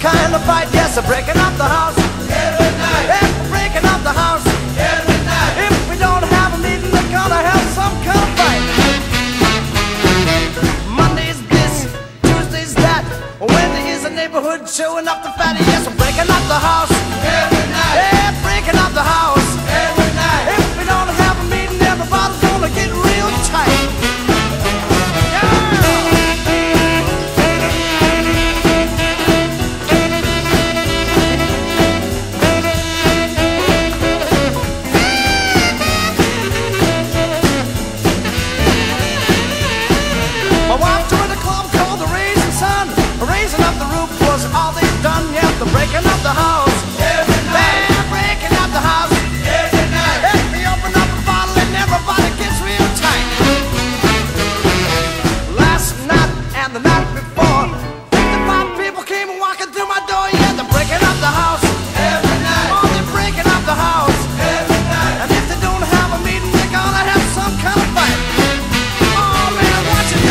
kind of fight. Yes, they're breaking up the house every night. Yes, we're breaking up the house every night. If we don't have a meeting, they're gonna have some kind of fight. Monday's this, Tuesday's that. Wednesday is the neighborhood showing up the fatty. Yes, we're breaking up the house every night. Yeah, breaking up the house every night. If we don't have a meeting, everybody's gonna get real tight. My wife joined a club called the Raising Sun. Raising up the roof was all they've done. Yeah, they're breaking up the house every night. They're breaking up the house every night. If they open up a bottle and everybody gets real tight. Last night and the night before, 55 people came walking through my door. Yeah, they're breaking up the house every night. Oh, they're breaking up the house every night. And if they don't have a meeting, they're gonna have some kind of fight. Oh man, watch it.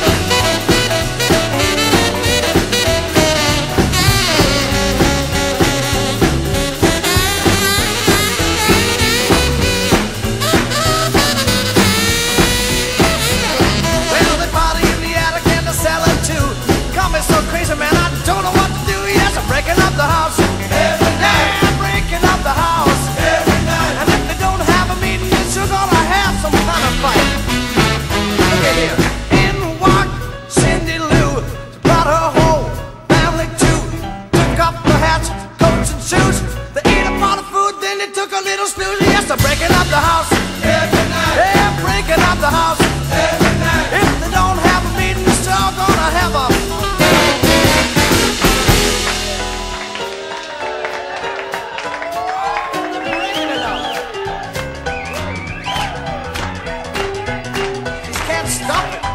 So crazy, man, I don't know what to do. Yes, I'm breaking up the house every night. Yeah, I'm breaking up the house every night. And if they don't have a meeting, they're sure gonna have some kind of fight. Look at here. In walked Cindy Lou, brought her whole family too. Took up the hats, coats and shoes. They ate up all the food, then they took a little snooze. Yes, I'm breaking up the house every night. Yeah, I'm breaking up the house every night. If they don't have a meeting, they're sure gonna have a stop it.